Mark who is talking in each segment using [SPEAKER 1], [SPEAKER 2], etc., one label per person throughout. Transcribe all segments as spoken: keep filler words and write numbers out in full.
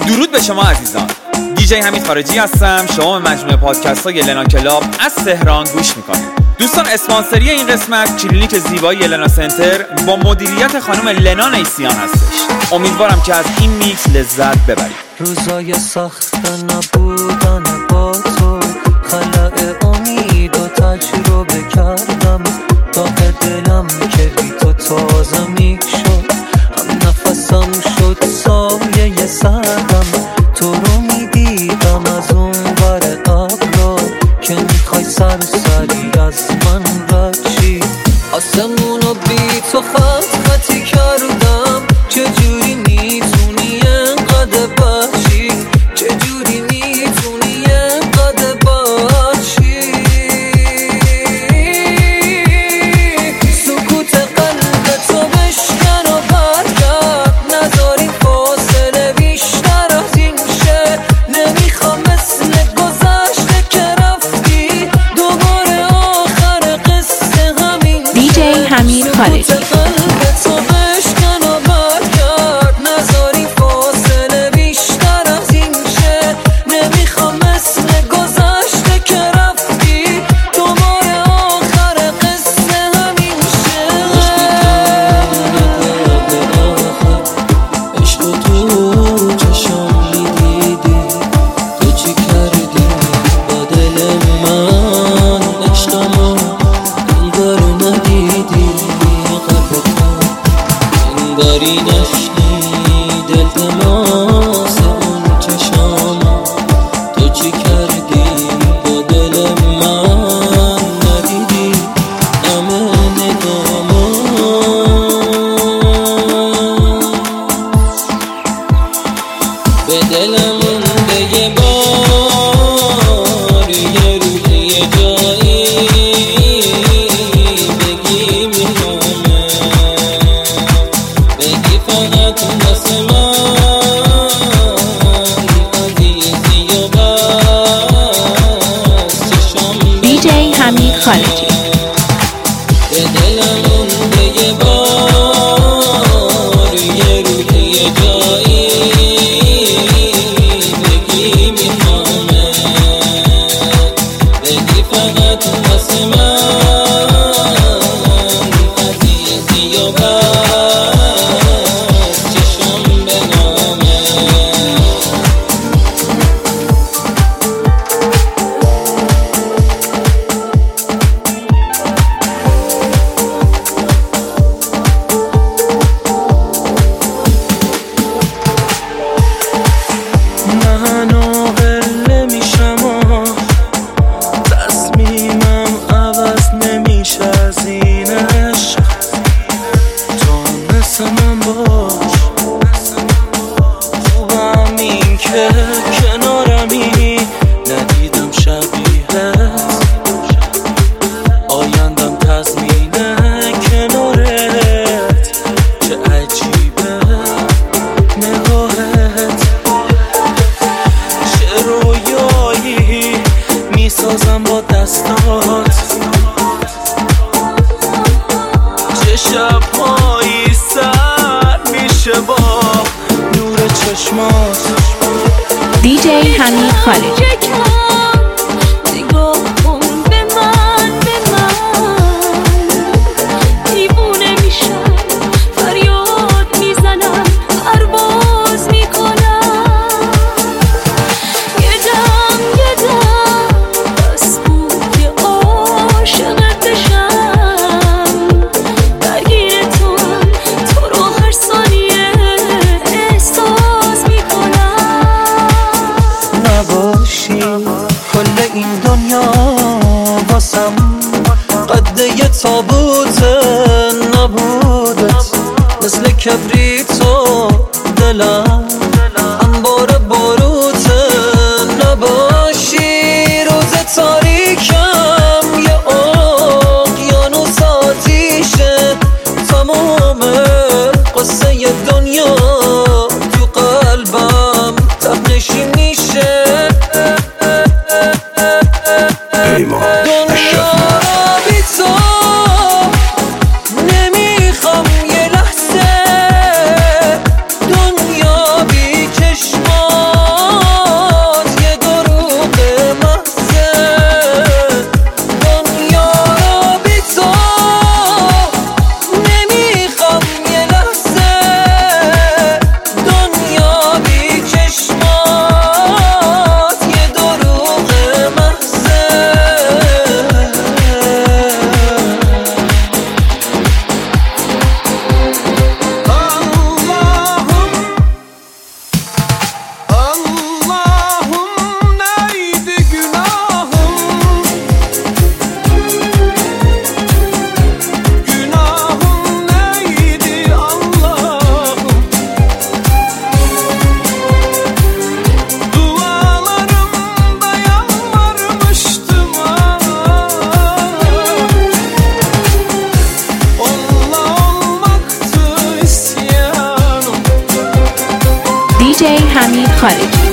[SPEAKER 1] درود به شما عزیزان. دیجی حمید خارجی هستم. شما به مجموعه پادکست های لنا کلاب از تهران گوش میکنید. دوستان، اسپانسری این قسمت کلینیک زیبایی لنا سنتر با مدیریت خانم لنا نیسیان هستش. امیدوارم که از این میکس لذت ببرید.
[SPEAKER 2] روزای سخت نبودن با تو، خلأ امید و تجربه کردم. داغ دلم که بی تو تازه میشد، هم نفسم شد سایه سردم. تو رو میدیدم از اون ور ابرا که میخوای سرسری از من رچی. آسمونو بی تو خط خطی کردم. چجوری میتونی انقدر بچی؟ چجوری میتونی انقدر بچی؟ سکوت قلب تو بشکن و برگرد، نذاری فاصله بیشتر از این شه. نمیخوام مثل گذشته که رفتی دوباره آخر قصه همین شه.
[SPEAKER 3] دیجی حمید خارجی. دیجی حمید خارجی. دیجی حمید خارجی.
[SPEAKER 2] تابوت نبودت مثل کبریتو دلم انبار باروت. نباشی روز تاریکم یه اقیانوس آتیشه. تمام قصه دنیا تو قلبم تبنشی میشه.
[SPEAKER 4] دنیا بی چشما
[SPEAKER 3] دیجی حمید خارجی.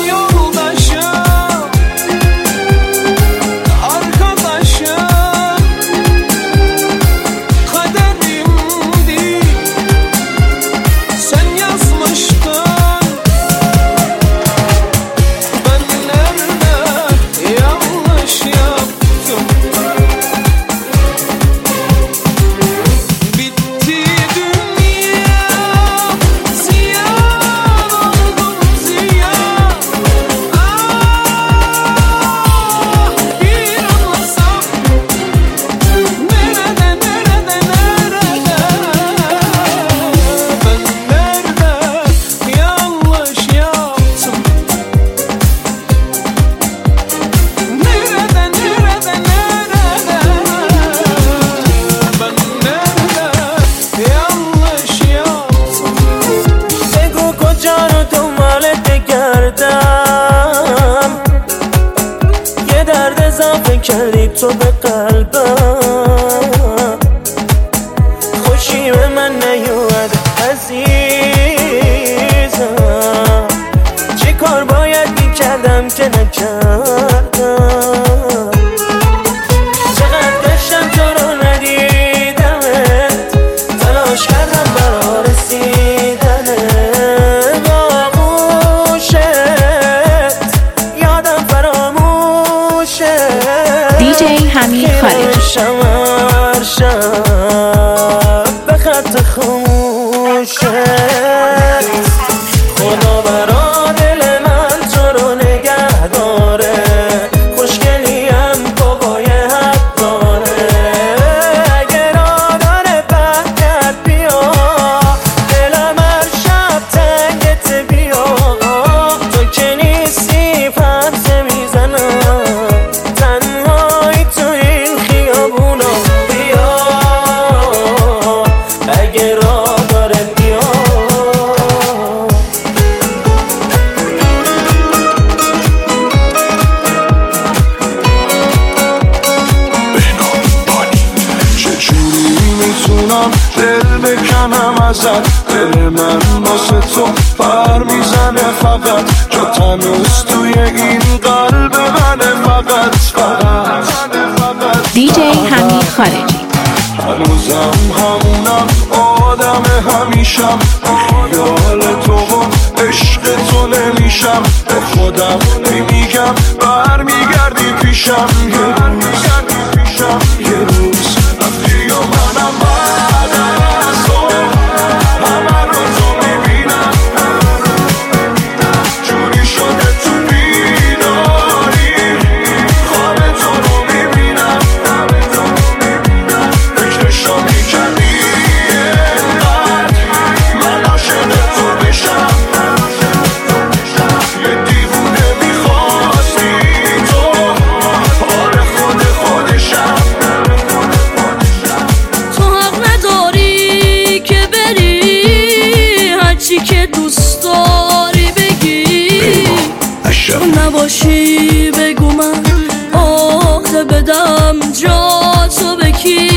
[SPEAKER 4] کردی تو به قلبم، خوشی به من نیومد عزیزم، چه کار باید میکردم که نکردم، چقدر داشتم تو رو ندیدمت، تلاش کردم برا رسیدنت، باغوشت یادم فراموشت.
[SPEAKER 3] دیجی حمید خارجی.
[SPEAKER 4] شمر شب به خط خاموشت، خدا برا دل من تو رو نگه داره، خوشگلیم بابای حد داره، اگر آدار بهت بیا دلم هر شب تنگت بیا، تو که نیستی فرسه میزنم تنهایی تو این خیابونا، بیا اگه راه داره بیا.
[SPEAKER 5] چجوری میتونم دل بکنم ازت، دل من واسه تو پر میزنه فقط، جا تنوز توی این قلب منه فقط فقط.
[SPEAKER 3] دیجی حمید خارجی.
[SPEAKER 5] هنوزم همونم آدم همیشم، خیال تو و عشق تو نمیشم، به خودم نمیگم برمیگردی پیشم، یه روز یه روز رفتی و منم بعد از تو همه رو تو میبینم، جوری شده تو بیداری خواب تو رو میبینم، فکرشو میکردی اینقدر من عاشق تو بشم، یه دیوونه میخواستی تو آره خود خودشم.
[SPEAKER 2] تو حق نداری که بری، هرچی که دوست داری بگی، نباشی بگو من آخه بدم جا تو بکی،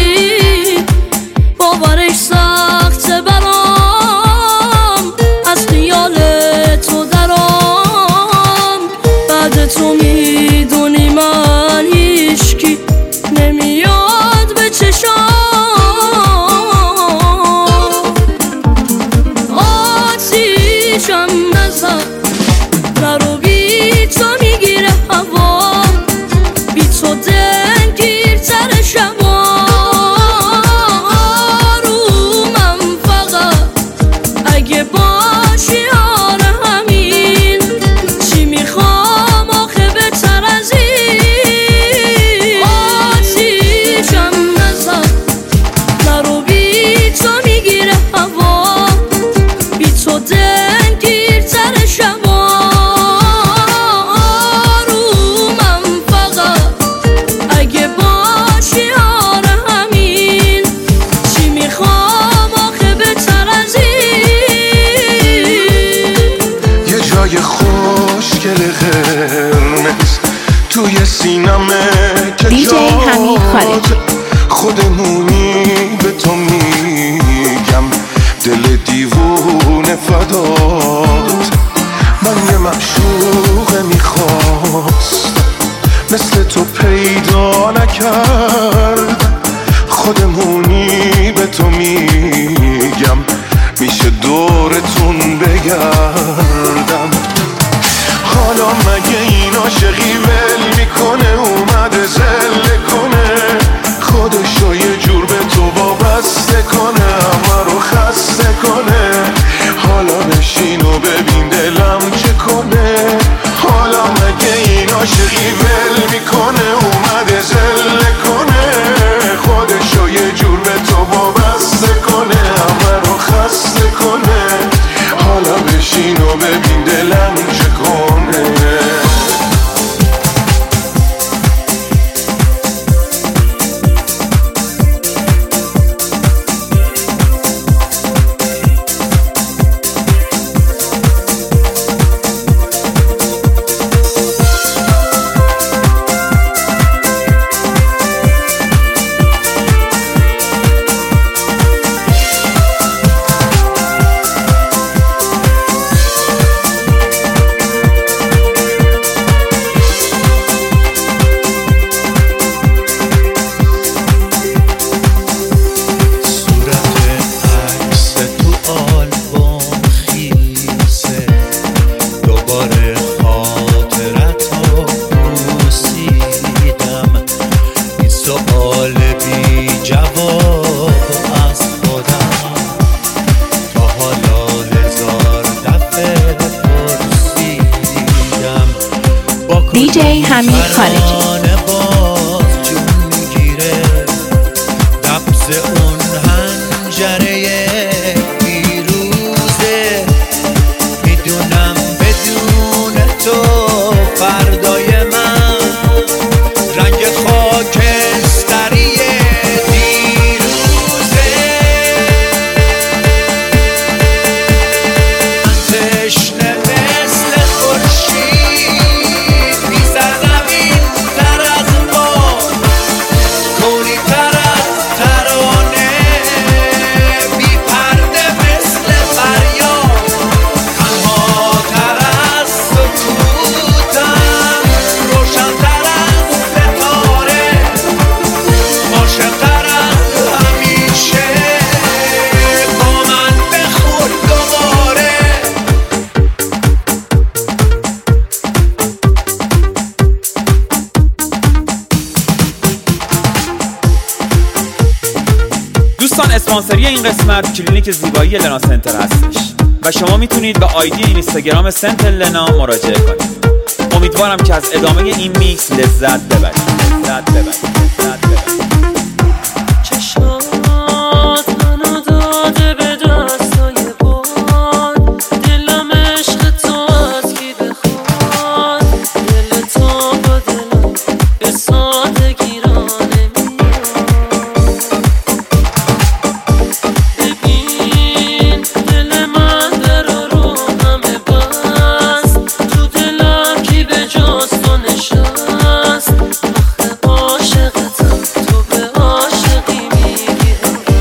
[SPEAKER 2] باورش سخته برام از خیال تو درام، بعد تو میدونی من هیچکی نمیاد به چشام، آتیشم نزد نرو بی تو میگیره هوا، بی تو دلگیر تر شبا، آرومم فقط اگه باشی آره همین، چی میخوام آخه بهتر از این، آتیشم نزد نرو بی تو میگیره هوا، بی تو دلگیر تر شبا، آرومم فقط اگه باشی آره همین، چی میخوام آخه بهتر از این.
[SPEAKER 5] یه جای خوشگل قرمز توی سینمه که
[SPEAKER 3] دیجی حمید خارجی.
[SPEAKER 5] خودمونی به تو میگم، دل دیوونه فدات، دورتون بگردم. حالا مگه این عاشقی ول میکنه اومده زله کنه خودشو یه جور به تو وابسته کنه همه رو خسته کنه. حالا نشین و ببین دلم چه کنه. حالا مگه این عاشقی ول میکنه اومده زله کنه خودشو یه جور به تو وابسته کنه همه رو خسته کنه. حالا بشین و ببین دلم چه کنه.
[SPEAKER 3] دیجی حمید خارجی.
[SPEAKER 1] اسپانسری این قسمت کلینیک زیبایی لنا سنتر هستش و شما میتونید به آیدی اینستاگرام سنتر لنا مراجعه کنید. امیدوارم که از ادامه این میکس لذت ببرید. لذت ببرید. لذت ببرید.
[SPEAKER 2] چشات منو داده به دستای باد دلم عشق تو از کی بخواد دل تو با دلم به سادگی را نمیاد. ببین دل من در رو همه بست تو دلم کی به جز تو نشست. آخه عاشقتم تو به عاشقی میگی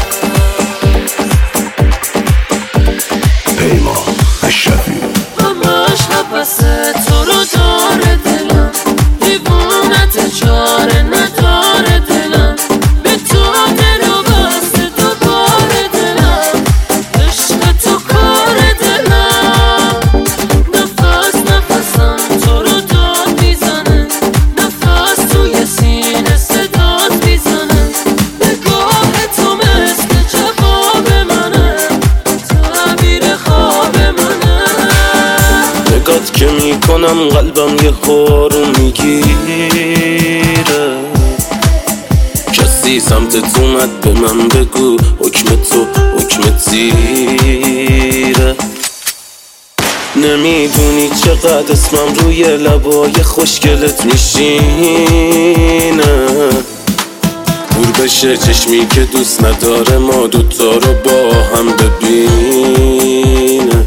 [SPEAKER 5] پیما اشرفی
[SPEAKER 2] همش حبسه تو رو داره دلم دیوونت چاره نداره دلم به تو دلو بسته دوباره دلم عشق تو کار دلم نفس نفسم تو رو داد میزنه نفس توی سینه صدات میزنه نگاه تو مثل جواب منه تعبیر خواب منه.
[SPEAKER 4] نگات که میکنم قلبم یه خورو میگیره کسی سمتت اومد به من بگو حکم تو حکم تیره. نمیدونی چقدر اسمم روی لبای خوشگلت میشینه دور بشه چشمی که دوست نداره ما دوتا رو با هم ببینه.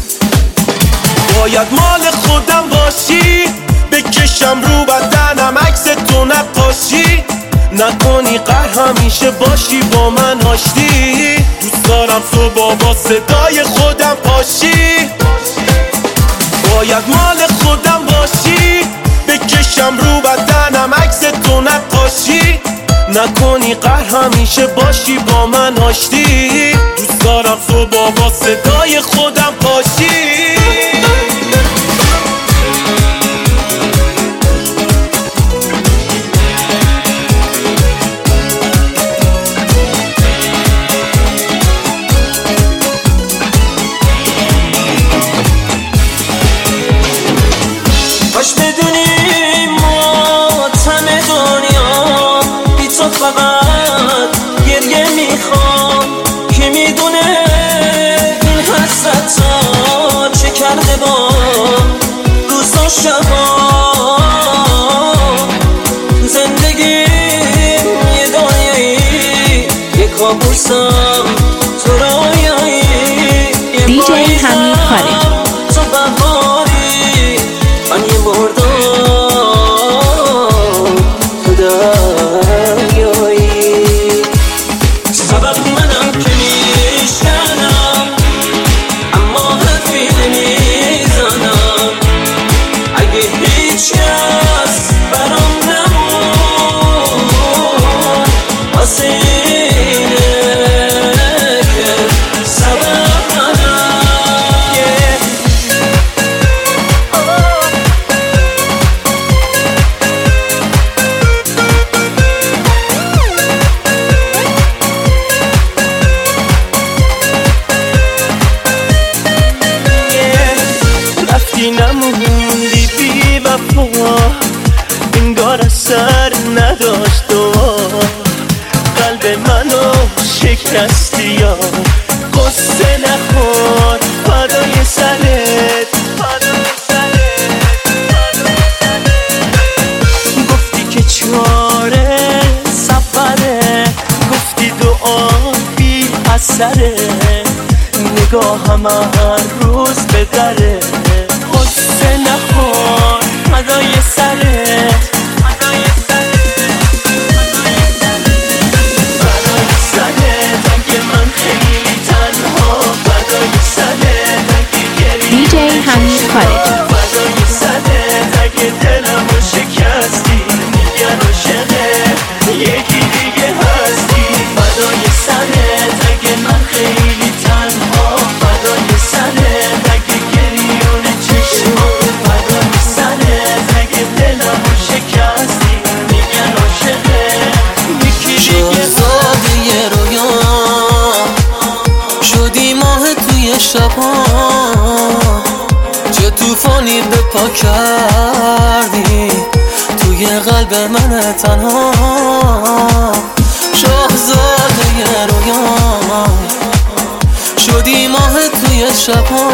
[SPEAKER 4] باید مال خودم باشی بکشم رو بدنم عکس تو نقاشی نکنی قهر همیشه باشی با من آشتی دوست دارم صبح با صدای خودم پاشی. باید مال خودم باشی بکشم رو بدنم عکس تو نقاشی نکنی قهر همیشه باشی با من آشتی. دوست دارم صبح با صدای خودم پاشی.
[SPEAKER 2] کاش بدونی ماتم دنیا بی تو فقط گریه میخوام. که میدونه این حسرتا چه کرده با روز و شبا. زندگیم یه دنیایی یه کابوسم تو رویایی.
[SPEAKER 3] دیجی حمید خارجی.
[SPEAKER 2] تو بهاری من یه مردم خدایایی. سبب منم که میشکنم اما حرفی نمیزنم. اگه هیچ کس برام نمون واسه اینه که سبب منم.
[SPEAKER 4] رفتی نموندی بی وفا، انگار اثر نداشت و قلب منو شکستی. یا قصه نخور فدای سرت، فدای سرت، فدای سرت. گفتی که چاره سفره، گفتی دعا بی اثره. نگاهم هر روز به دره، قصه نخور فدای سرت، فدای سرت، فدای سرت. اگه من خیلی تنها، فدای سرت. اگه گریه
[SPEAKER 3] دیجی حمید خارجی.
[SPEAKER 4] فدای سرت. اگه دلمو شکستی میگن عاشقه یکی دیگه هستی. فدای سرت. اگه من خیلی تنها، فدای سرت. اگه گریون چشمات، فدای سرت. اگه دلمو شکستی میگن عاشقه یکی دیگه هستی.
[SPEAKER 2] شاهزاده رویا شدی ماه توی شبا، چه توفانی به پا کردی توی قلب من تنها. شاهزاده رویا شدی ماه توی شبا،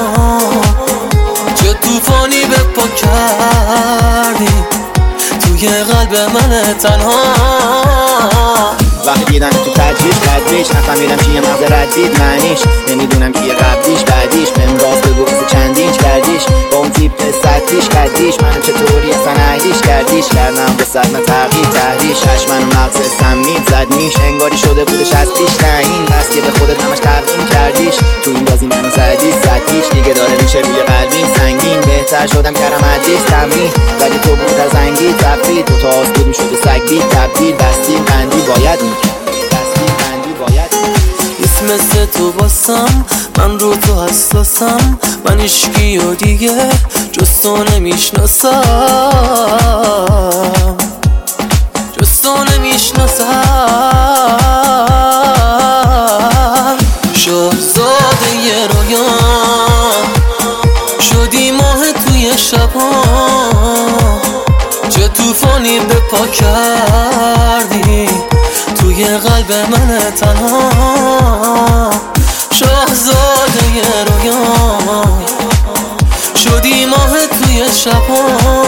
[SPEAKER 2] چه توفانی به پا کردی توی قلب من تنها.
[SPEAKER 6] وقتی دیدم تو تدریج تدریج نفهمیدم چیه مغز ردید معنیش. نمیدونم کیه قبلیش بعدیش. بهم راست بگو بسه چندینچ کردیش با اون تیپ ستیش کردیش. منو چطوری اصلا اهلیش کردیش. کردم به صد من تغییر تحریش. هش منو مغز سمید زد میش. انگاری شده بودش از پیش تعیین. بس که به خودت همش تقدیم کردیش. تو این بازی منو زدی ستیش. دیگه داره میشه روی قلبیم سنگین. بهتر شدم کردم عدیس تمرین. ولی تو بود از انگی تفرید. دو تا آز بودیم شده سگ بید تبدیل. بستیم قندی باید میکرد، بستیم قندی باید میکرد.
[SPEAKER 2] اسم مثل تو باسم، من رو تو حساسم. من عشقی و دیگه جز تو نمیشناسم، جز تو نمیشناسم. شاهزاده یه رویان شدی ماه توی شبا، چه توفانی به پا کردی توی قلب من تنها. شاهزاده یه رویان شدی ماه توی شبا،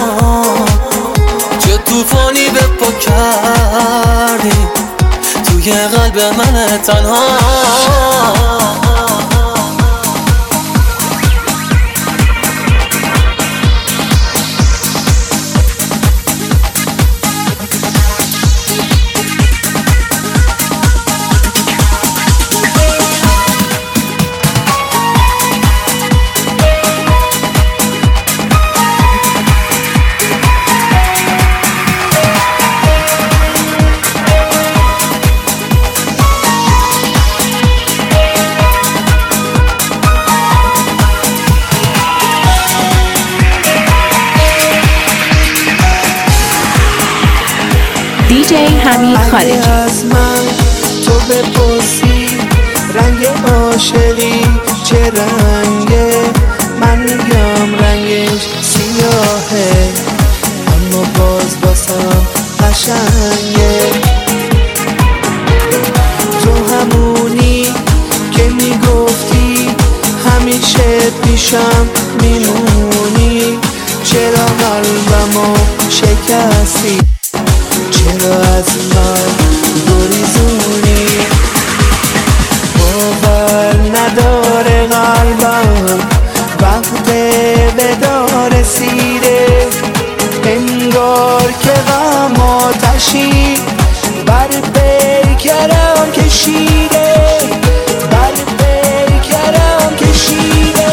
[SPEAKER 2] چه توفانی به پا کردی توی قلب من تنها.
[SPEAKER 3] دیجی حمید خارجی.
[SPEAKER 7] از من تو بپرسی رنگ عاشقی چه رنگه، من میگم رنگش سیاهه، اما باز باسم قشنگه. تو همونی که میگفتی همیشه پیشم میمونی، چرا قلبمو شکستی، چرا از من گریزونی؟ باور نداره قلبم وقت وداع رسیده، انگار که غم آتشی بر پیکرم کشیده، بر پیکرم کشیده.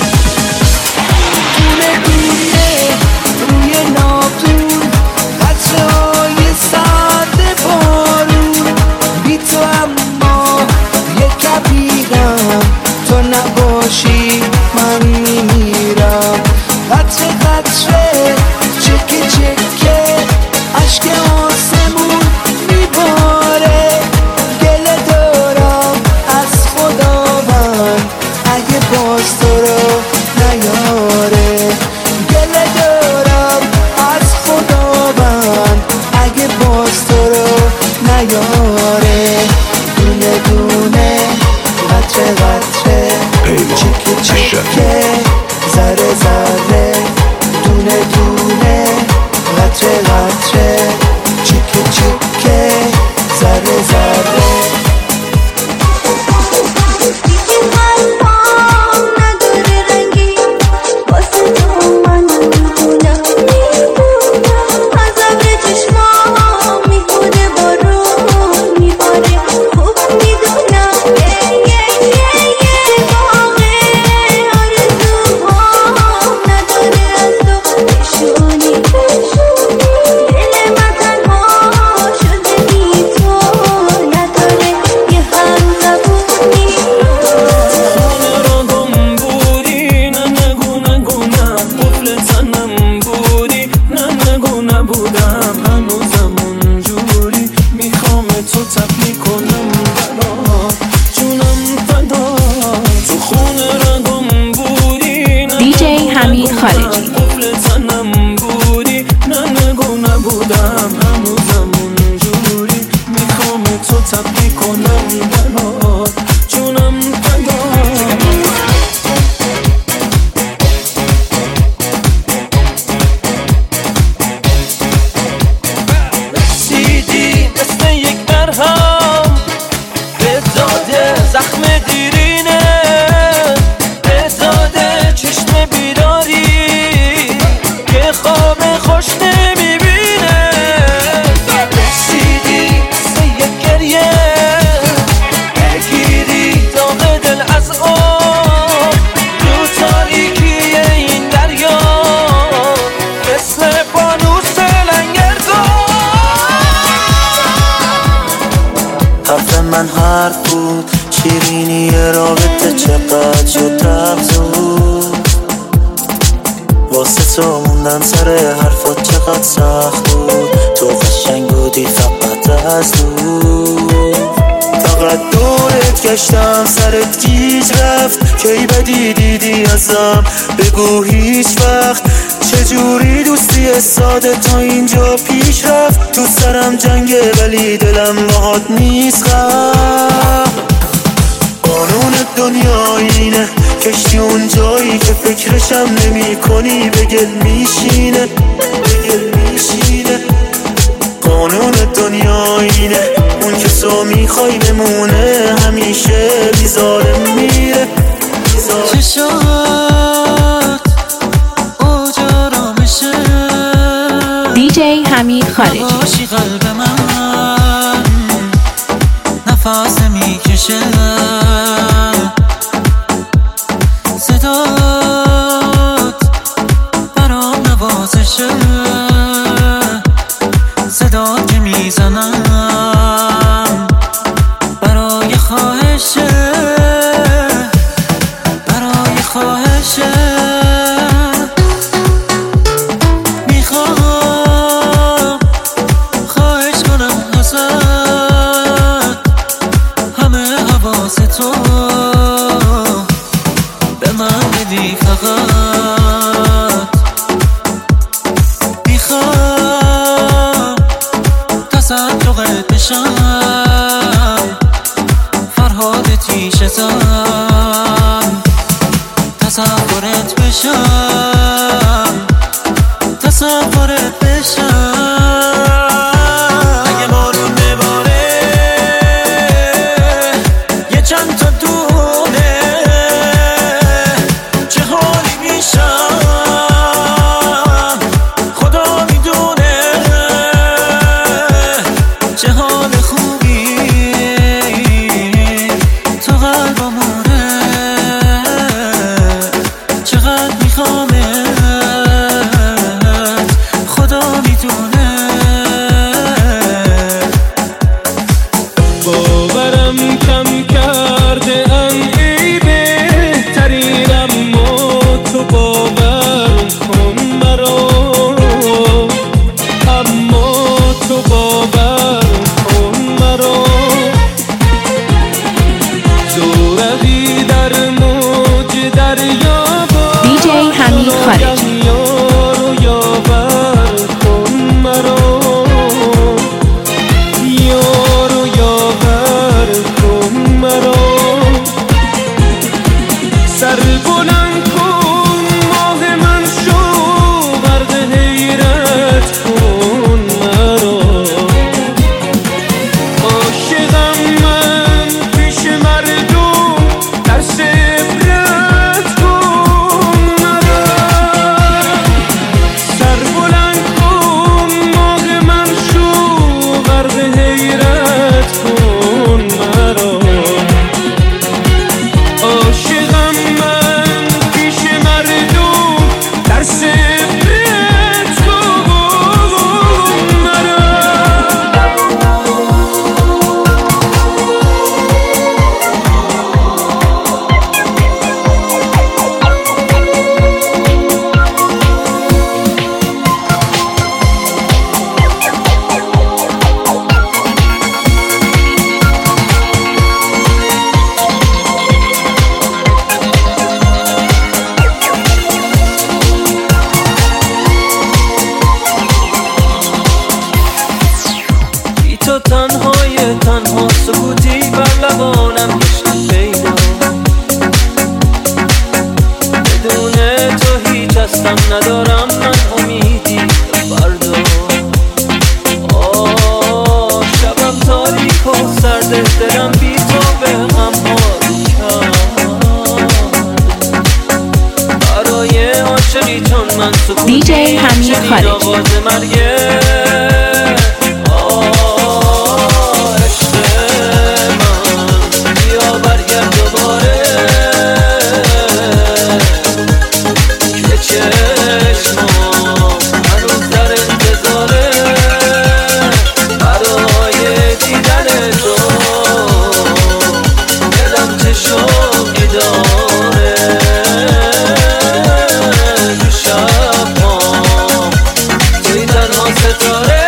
[SPEAKER 7] دونه دونه روی ناودون قطرهای سرد بارون، بی تو اما یه کبیرم، تو نباشی من میمیرم. قطره قطره چکه چکه عشق آسمون میباره، گله دارم از خداوند اگه باز تو رو نیاره، گله دارم از خداوند اگه باز تو رو نیاره. دونه دونه قطره قطره چکه چکه ذره ذره، دونه دونه قطره قطره چکه چکه ذره ذره.
[SPEAKER 3] دیجی حمید خارجی.
[SPEAKER 2] رسیدی مثل یک مرهم به داده زخم دیرینه، به داده چشم بیداری که خواب خوش نمیبینه. رسیدی مثل یک گریه بگیری داغ دل از آب رو تاریکی این دریا، مثل فانوس لنگردار.
[SPEAKER 8] حرف من حرف بود، شیرینی رابطه چقدر شد تفزود، واسه تو موندن سر حرفات چقدر سخت بود، تو قشنگ بودی فقط از دور، فقط دورت گشتم سرت گیج رفت، کی بدی دیدی ازم بگو هیچ وقت، چجوری دوستی ساده تا اینجا پیش رفت، تو سرم جنگه ولی دلم باهات نیست غم. قانون دنیا اینه کشتی اون جایی که فکرشم نمی کنی به گل میشینه، به گل میشینه. قانون دنیا اینه اون که تو میخوای بمونه همیشه بیزاره میره. چشات اوجا را میشه،
[SPEAKER 3] دیجی حمید خارجی.
[SPEAKER 8] باشی قلب من نفس میکشه، صدات برام نوازشه، صدا که میزنم برای خواهشه، برای خواهشه. میخوام خواهش کنم من بدی فقط میخوام تصدقت بشم فرهاد تیشه زن تصورت بشم تصورت بشم اگه بارون بباره یه چند تا دونه چه حالی میشم خدا میدونه چه حال خوبی تو قلبمونه چقدر میخوامت خدا میدونه
[SPEAKER 4] باورم کم کرده ان ای بهترینم اما تو باور کن مرا اما تو باور کن مرا زورقی در موج دریا
[SPEAKER 3] دیجی حمید خارجی
[SPEAKER 4] یارو یاور کن مرا یارو یاور کن مرا سر بلند کن ماه من شو غرق حیرت کن مرا عاشقم من پیش مردم در سفرت کن مرا سر بلند کن ماه من شو غرق حیرت کن مرا عاشقم من پیش مردم در سفرت کن مرا بی تو تنهای تنها سکوتی بر لبانم گشت پیدا بدون تو هیچ هستم ندارم من امیدی فردا آه شبم تاریک و سرده دلم بی تو به غم حال کرد برای عاشقی چون من سکوتی
[SPEAKER 3] دیجی حمید
[SPEAKER 8] شنید
[SPEAKER 3] خارجی.
[SPEAKER 8] آواز مرگه توی تنها ستاره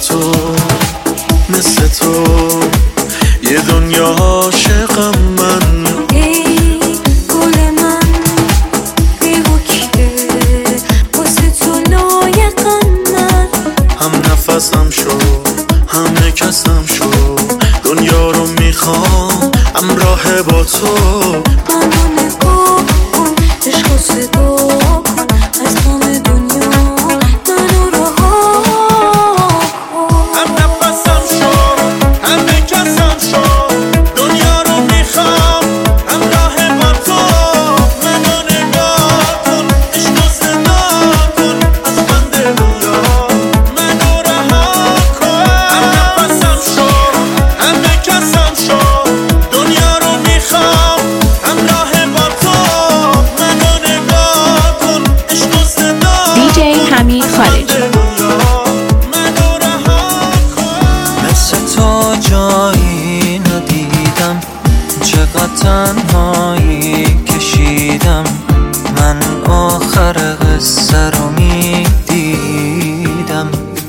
[SPEAKER 8] تو مثل تو یه دنیا عاشقم من.
[SPEAKER 2] ای گل من بی‌وکیه واسه تو لایقم من.
[SPEAKER 8] هم نفسم شو هم نکسم شو دنیا رو میخوام همراه با تو.
[SPEAKER 2] منو نگاه کن عشق و صدا کن از غم دنیا منو رها کن.
[SPEAKER 4] هم نفسم شو هم نکسم شو دنیا رو میخوام همراه با تو. منو نگاه کن عشق و صدا کن از بند دنیا منو رها کن. هم نفسم شو هم نکسم شو دنیا رو میخوام همراه با تو. منو نگاه کن عشق و صدا
[SPEAKER 3] دیجی حمید خارجی.
[SPEAKER 4] منو رها کن.
[SPEAKER 8] مثل تو جایی ندیدم چقدر تنهایی کشیدم من آخر قصه رو میدیدم.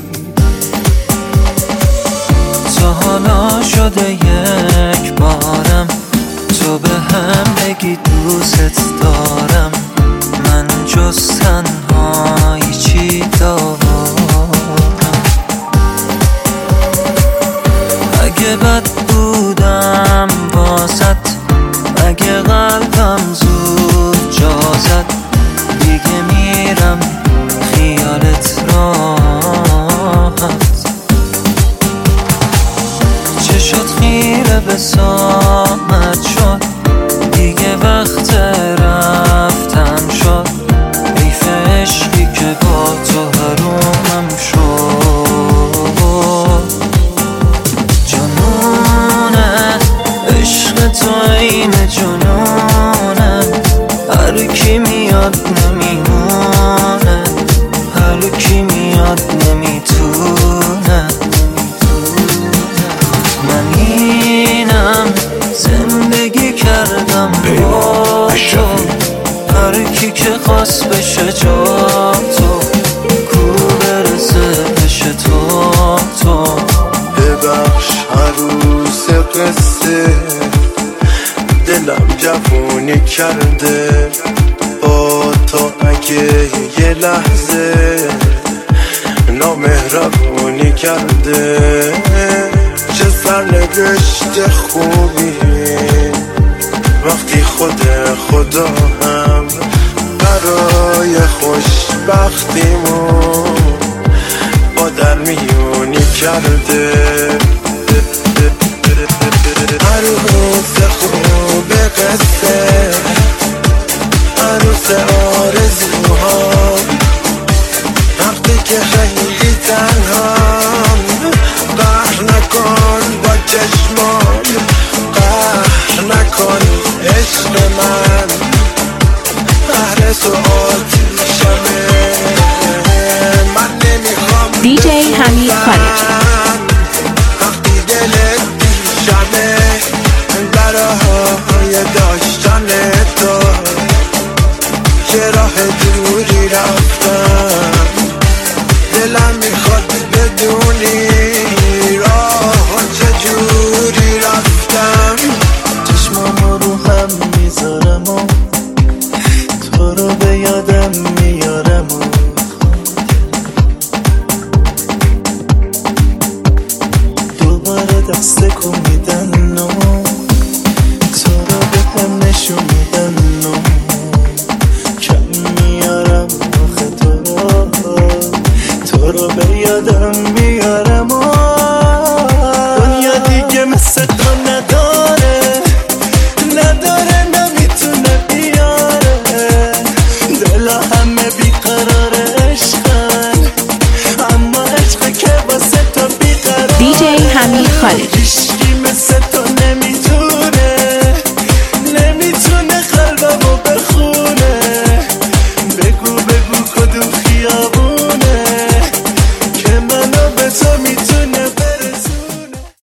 [SPEAKER 8] تا حالا شده یک بارم تو به هم بگی دوست دارم من جز تنهایی چی دارم. اگه بد بودم واسط اگه قلبم زود جا زد دیگه میرم خیالت راحت. چشات خیره به سامت شد دیگه وقت رفتن شد. حیف عشقی که با تو حرومم شد. جنونه عشق تو این جنونه هر کی میاد نمیمونه هر کی میاد نمیتونه. من اینم زندگی کردم با تو هر کی که خواست بشه جا تو کو برسه بشه تو تو.
[SPEAKER 5] ببخش عروس قصه دلم جوونی کرده با تو اگه یه لحظه نامهربونی کرده. چه سرنوشت خوبی وقتی خود خدا هم برای خوشبختیمون با در میونی کرده. عروس خوب قصه عروس آرزوها وقتی که خیلی تنهام قهر نکن با چشمان قهر نکن عشق من قهر تو آتیشمه. من نمیخوام
[SPEAKER 3] دیجی حمید خارجی.
[SPEAKER 5] وقتی دلت پیشمه برای داشتن تو چه راه دوری رفتم. دلم میخواد بدونی راه چجوری رفتم.
[SPEAKER 8] چشمامو رو هم میذارم و تو رو به یادم میارم و دوباره دست کن میدن و تو رو به هم نشون میدن و کم میارم آخه تو رو تو رو به یادم میارم و دنیا دیگه مثل تو نداره نداره نمیتونه بیاره. دلا همه بیقرار عشقن اما عشق که واسه تو بیقراره.
[SPEAKER 3] دیجی حمید خارجی.
[SPEAKER 8] هیچکی مثل تو